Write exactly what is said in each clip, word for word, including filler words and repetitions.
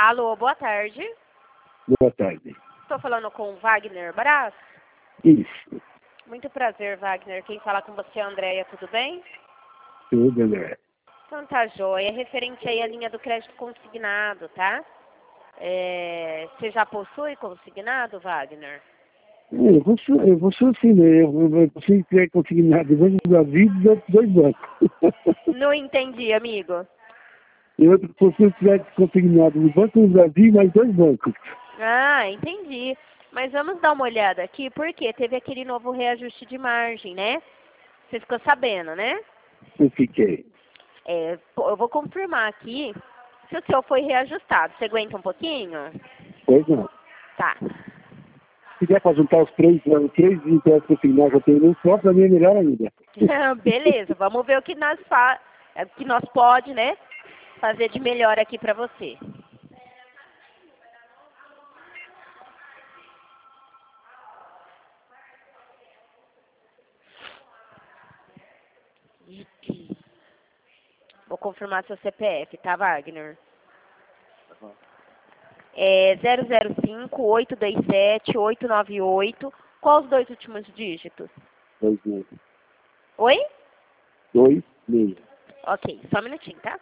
Alô, boa tarde. Boa tarde. Estou falando com o Wagner Brás. Isso. Muito prazer, Wagner. Quem fala com você é a Andréia, tudo bem? Tudo, André. Então tá, joia. É referente aí à linha do crédito consignado, tá? É... Você já possui consignado, Wagner? Eu vou, eu vou ser assim, né? Eu vou conseguir conseguir nada de Banco do Brasil e dos dois bancos. Não entendi, amigo. Eu consigo crédito consignado no Banco do Brasil e mais dois bancos. Ah, entendi. Mas vamos dar uma olhada aqui, porque teve aquele novo reajuste de margem, né? Você ficou sabendo, né? Eu fiquei. É, eu vou confirmar aqui se o seu foi reajustado. Você aguenta um pouquinho? Pois não. Tá. Se der para juntar os três, os três empréstimos consignados que eu tenho num só, para mim é melhor ainda. Beleza, vamos ver o que nós, fa o que nós pode, né, fazer de melhor aqui para você. Vou confirmar seu C P F, tá, Wagner? É zero zero cinco, oito dois sete, oito nove oito. Qual os dois últimos dígitos? Dois meses. Oi? Dois meses. Ok, só um minutinho, tá?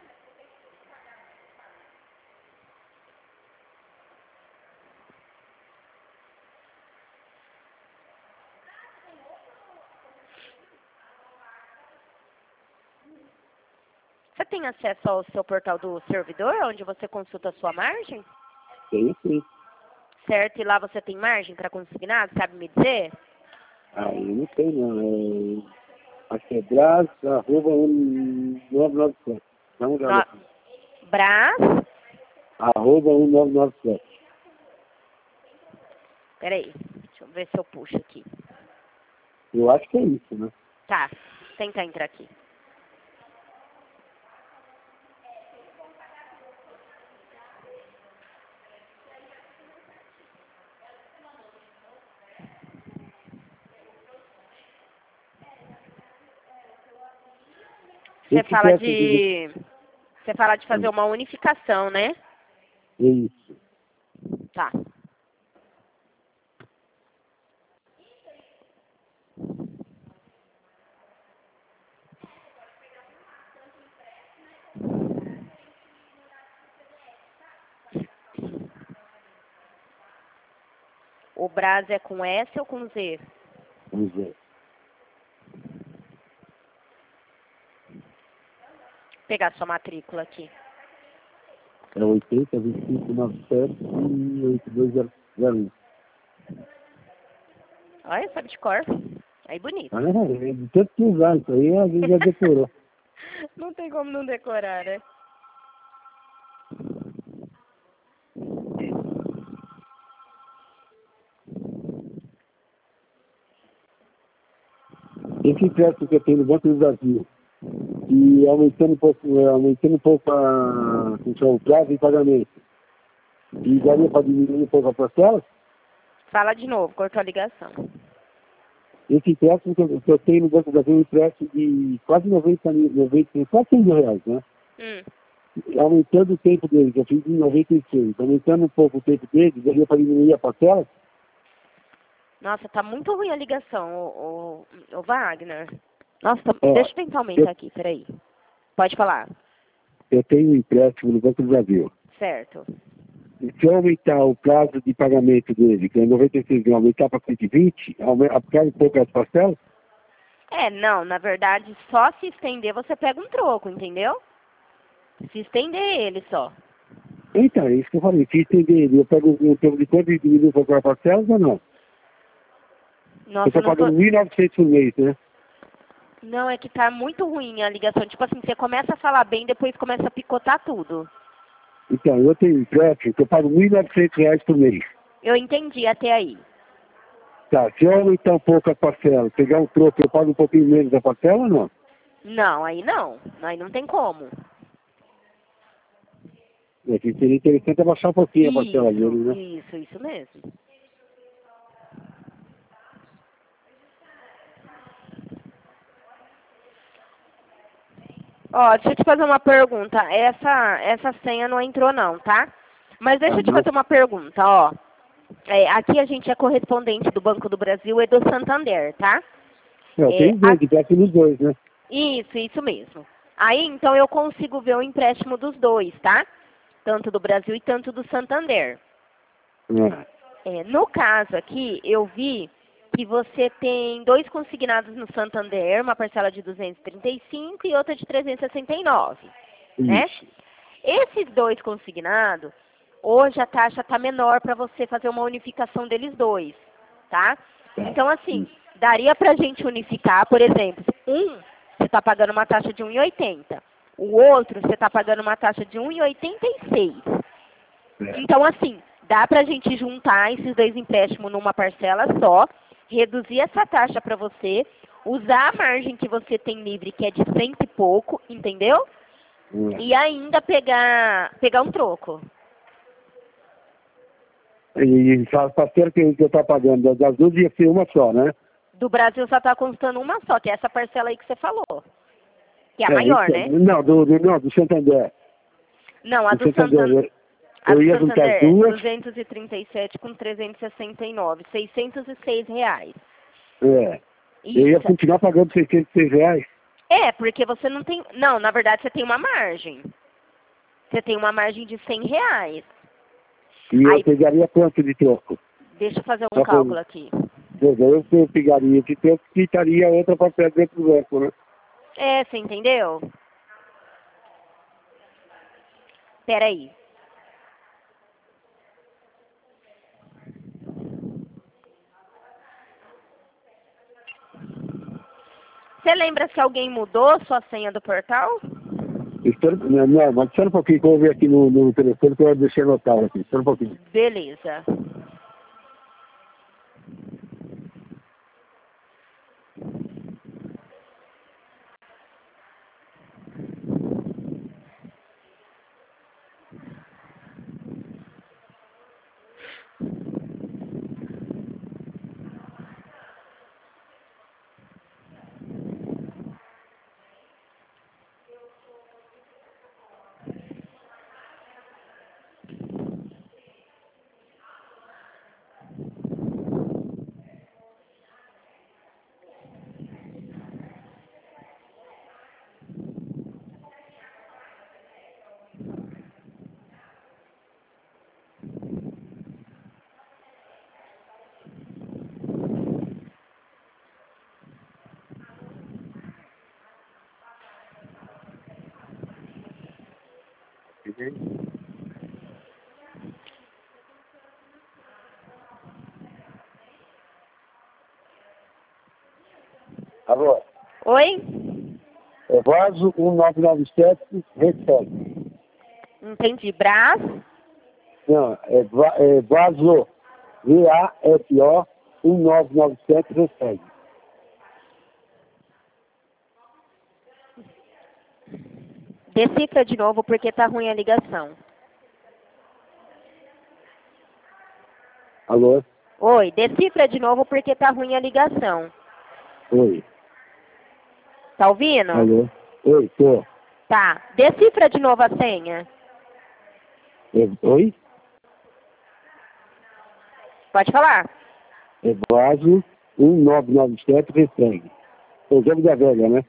Você tem acesso ao seu portal do servidor, onde você consulta a sua margem? Tenho sim. Certo, e lá você tem margem para consignado, sabe me dizer? Aí não tem não. É... Acho que é Brás, arroba um nove nove sete. Dá uma olhada aqui. Brás? Arroba um nove nove sete. Peraí, deixa eu ver se eu puxo aqui. Eu acho que é isso, né? Tá, tenta entrar aqui. Você fala de... Você fala de fazer uma unificação, né? Isso. Tá. O Brás é com S ou com Z? Vamos ver. Vou pegar sua matrícula aqui. É oitenta, vinte e cinco, noventa e sete e oitenta e dois zero um. Olha, sabe de cor. Aí bonito. Ah, é de tanto que usar isso aí, a gente já decorou. Não tem como não decorar, né? Esse empréstimo que eu tenho no Banco do Brasil, e aumentando um pouco, é, aumentando um pouco a, o prazo de pagamento, e daria para diminuir um pouco a parcela, Fala de novo, cortou a ligação. esse empréstimo que eu, que eu tenho no Banco do Brasil é um empréstimo de quase noventa mil, noventa, quase cem mil reais, né? Hum. Aumentando o tempo dele, que eu fiz em noventa e seis, aumentando um pouco o tempo dele, daria para diminuir a parcela. Nossa, tá muito ruim a ligação, o, o, o Wagner. Nossa, tá... Ó, deixa eu tentar aumentar eu, aqui, peraí. Pode falar. eu tenho um empréstimo no Banco do Brasil. Certo. E se eu aumentar o prazo de pagamento dele, que é noventa e seis, aumentar para cento e vinte, aumenta um pouco as parcelas? É, não, na verdade, só se estender você pega um troco, entendeu? Se estender ele só. Então, é isso que eu falei. Se estender ele, eu pego um tempo de quanto e diminuo um pouco as parcelas ou não? Nossa, Eu estou eu não tô... pagando mil e novecentos por mês, né? Não, é que tá muito ruim a ligação. Tipo assim, você começa a falar bem, depois começa a picotar tudo. Então, eu tenho um empréstimo que eu pago mil e novecentos reais por mês. Eu entendi até aí. Tá, se eu aumentar um pouco a parcela, pegar um troco, eu pago um pouquinho menos da parcela ou não? Não, aí não. Aí não tem como. É que seria interessante abaixar um pouquinho a parcela dele, Isso, né? isso, isso mesmo. Ó, deixa eu te fazer uma pergunta. Essa, essa senha não entrou não, tá? Mas deixa eu te fazer uma pergunta, ó. É, aqui a gente é correspondente do Banco do Brasil e do Santander, tá? Eu É, tenho a- que tá aqui nos dois, né? Isso, isso mesmo. Aí, então, eu consigo ver o empréstimo dos dois, tá? Tanto do Brasil e tanto do Santander. É. É, no caso aqui, eu vi que você tem dois consignados no Santander, uma parcela de duzentos e trinta e cinco e outra de trezentos e sessenta e nove, né? Isso. Esses dois consignados, hoje a taxa está menor para você fazer uma unificação deles dois, tá? Tá. Então, assim, daria para a gente unificar, por exemplo, um você está pagando uma taxa de um e oitenta, o outro você está pagando uma taxa de um e oitenta e seis. É. Então, assim, dá para a gente juntar esses dois empréstimos numa parcela só, reduzir essa taxa para você, usar a margem que você tem livre, que é de cento e pouco, entendeu? É. E ainda pegar, pegar um troco. E a parcela que, que eu estou pagando das duas ia ser uma só, né? Do Brasil só está constando uma só, que é essa parcela aí que você falou. Que é a É, maior, isso- né? Não, do, do, não, do Santander. Não, a Do do Santander, Santander. a Eu do ia juntar as Santander é duas. duzentos e trinta e sete com trezentos e sessenta e nove, seiscentos e seis reais. É. Eu ia Isso. continuar pagando seiscentos e seis reais. É, porque você não tem... Não, na verdade você tem uma margem. Você tem uma margem de cem reais. E Aí, eu pegaria quanto de troco? deixa eu fazer um Pra cálculo fazer- aqui. Eu eu pegaria esse troco e quitaria outra papel dentro do banco, né? É, você entendeu? Peraí. Você lembra se alguém mudou sua senha do portal? Espera, não, não, mas espera um pouquinho que eu vou ver aqui no, no telefone que eu deixei anotado aqui. Espera um pouquinho. Beleza. Alô? Oi? É Vaso um nove nove sete, recebe. Entendi. Brás? Não, é, va, é Vaso, V A S O um nove nove sete, recebe. Decifra de novo porque tá ruim a ligação. Alô? Oi, decifra de novo porque tá ruim a ligação. Oi. Tá ouvindo? Alô? Oi, tô. Tá. Decifra de novo a senha. É, oi? Pode falar. É Vaso um nove nove sete, recebe. É o jogo da velha, né?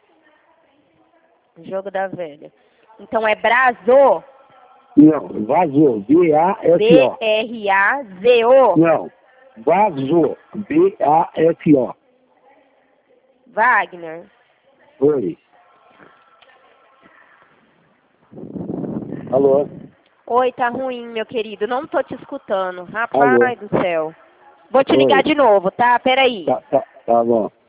Jogo da velha. Então é Brazo. Não, vazou, B A S B O. R A Z O. Não, vazou, B A S O. Wagner. Oi. Alô? Oi, tá ruim, meu querido. Não tô te escutando. Rapaz Alô? do céu. Vou te ligar Oi. de novo, tá? Peraí. Tá, tá, tá bom.